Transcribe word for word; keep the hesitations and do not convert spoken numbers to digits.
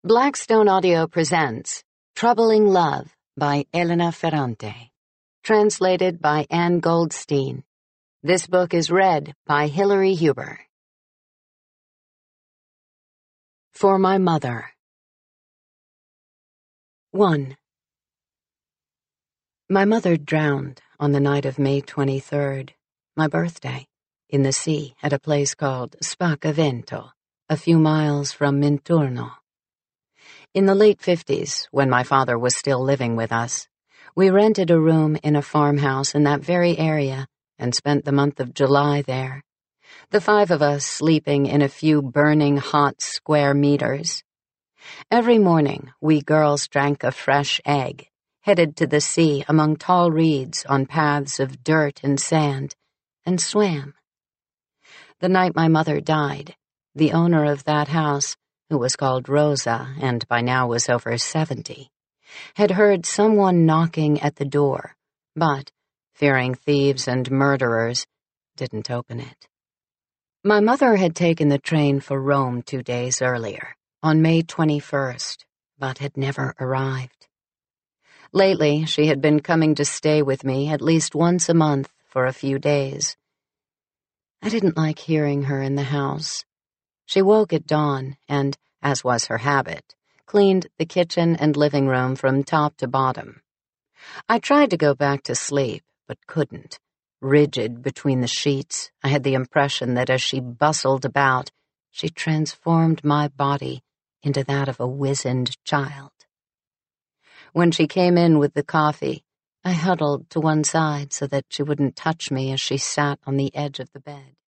Blackstone Audio presents Troubling Love by Elena Ferrante, translated by Anne Goldstein. This book is read by Hilary Huber. For My Mother. one. My mother drowned on the night of May twenty-third, my birthday, in the sea at a place called Spacavento, a few miles from Minturno. In the late fifties, when my father was still living with us, we rented a room in a farmhouse in that very area and spent the month of July there, the five of us sleeping in a few burning hot square meters. Every morning, we girls drank a fresh egg, headed to the sea among tall reeds on paths of dirt and sand, and swam. The night my mother died, the owner of that house, who was called Rosa and by now was over seventy, had heard someone knocking at the door, but, fearing thieves and murderers, didn't open it. My mother had taken the train for Rome two days earlier, on May twenty-first, but had never arrived. Lately, she had been coming to stay with me at least once a month for a few days. I didn't like hearing her in the house. She woke at dawn and, as was her habit, cleaned the kitchen and living room from top to bottom. I tried to go back to sleep, but couldn't. Rigid between the sheets, I had the impression that as she bustled about, she transformed my body into that of a wizened child. When she came in with the coffee, I huddled to one side so that she wouldn't touch me as she sat on the edge of the bed.